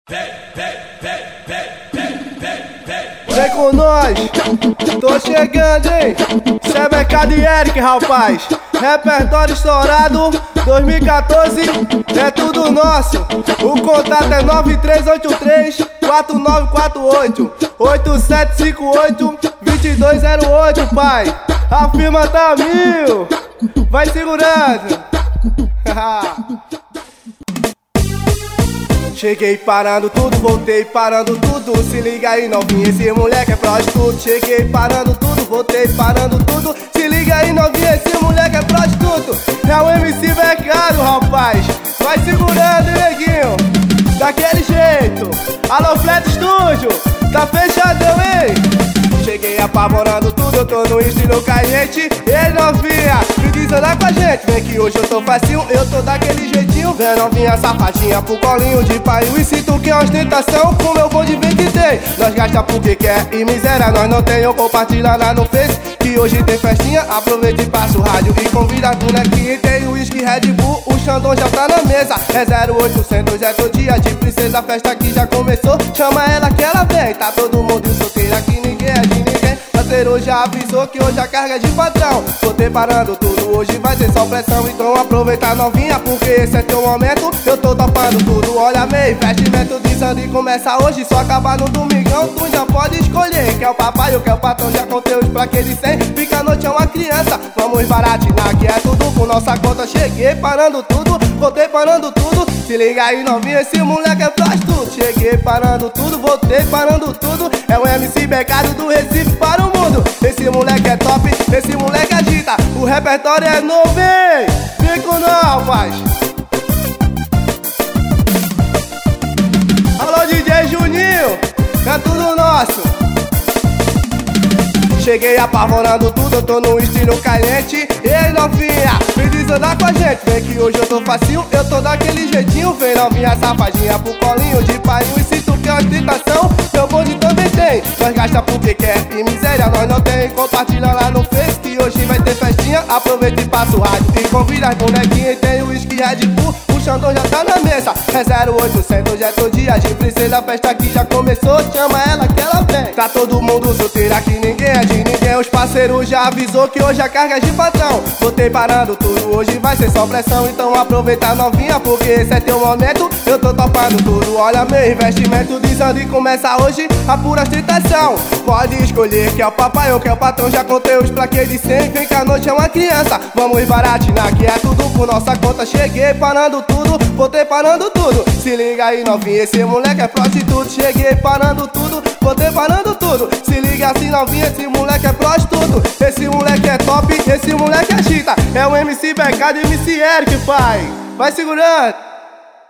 Vem com nós, tô chegando, hein? Cê é Becado e Eric, rapaz. Repertório estourado, 2014, é tudo nosso. O contato é 9383-4948 8758-2208, pai. A firma tá mil, vai segurando. Cheguei parando tudo, voltei parando tudo. Se liga aí, novinha, esse moleque é prostituto. Cheguei parando tudo, voltei parando tudo. Se liga aí, novinha, esse moleque é prostituto. É o MC Becado, rapaz. Vai segurando, neguinho, daquele jeito. Alô, Flat Studio, tá fechadão, hein? Cheguei apavorando tudo, eu tô no estilo caliente. Ei, novinha, me diz andar com a gente. Vem que hoje eu tô facinho, eu tô daquele jeitinho. Vem, novinha, safadinha, pro colinho de pai. E se tu quer ostentação, com meu bonde vem que tem. Nós gasta porque quer e miséria nós não tem. Eu compartilha lá no Face, que hoje tem festinha. Aproveita e passa o rádio e convida a dona que tem o whisky Red Bull. O Xandão já tá na mesa, é 0800, é todo dia de princesa. A festa que já começou, chama ela que ela vem. Tá todo mundo solteiro aqui, ninguém é de ninguém. Parceiro já avisou que hoje a carga é de patrão. Tô preparando tudo, hoje vai ser só pressão. Então aproveita, novinha, porque esse é teu momento. Eu tô topando tudo, olha meio investimento dizendo e começa hoje, só acaba no domingão. Tu já pode escolher, quer o papai ou quer o patrão. Já contei os plaqueles 100, fica a noite é uma criança. Vamos baratinar que é tudo com nossa conta. Cheguei parando tudo, voltei parando tudo. Se liga aí, novinha, esse moleque é prostituto. Cheguei parando tudo, voltei parando tudo. É o MC Becado do Recife para o mundo. Esse moleque é top, esse moleque agita. O repertório é novo, hein? Vem com nós, rapaz. Alô, DJ Juninho, é tudo nosso. Cheguei apavorando tudo, eu tô no estilo caliente. Ei, novinha, me diz andar com a gente. Vem que hoje eu tô facinho, eu tô daquele jeitinho. Vem, novinha, safadinha, pro colinho de pai. E se tu quer ostentação, meu bonde também tem. Nós gasta porque quer e miséria nós não tem. Compartilha lá no Face, que hoje vai ter festinha. Aproveita e passa o rádio e convida as bonequinhas. E tem o whisky Red Bull, o Xandão já tá na mesa. É 0800, é todo dia de princesa. A festa que já começou, chama ela que ela vem. Tá todo mundo solteiro aqui, ninguém é de ninguém. Os parceiros já avisou que hoje a carga é de patrão. Botei parando tudo, hoje vai ser só pressão. Então aproveita, novinha, porque esse é teu momento. Eu tô topando tudo, olha meu investimento dizendo e começa hoje a pura ostentação. Pode escolher, quer o papai ou quer o patrão. Já contei os plaquês de 100, vem que a noite é uma criança. Vamos baratinar que é tudo por nossa conta. Cheguei parando tudo, voltei parando tudo. Se liga aí, novinha, esse moleque é prostituto. Cheguei parando tudo, voltei parando tudo. Se liga assim, novinha, esse moleque é prostituto. Esse moleque é top, esse moleque agita. É o MC Becado e MC Eric, pai. Vai segurando.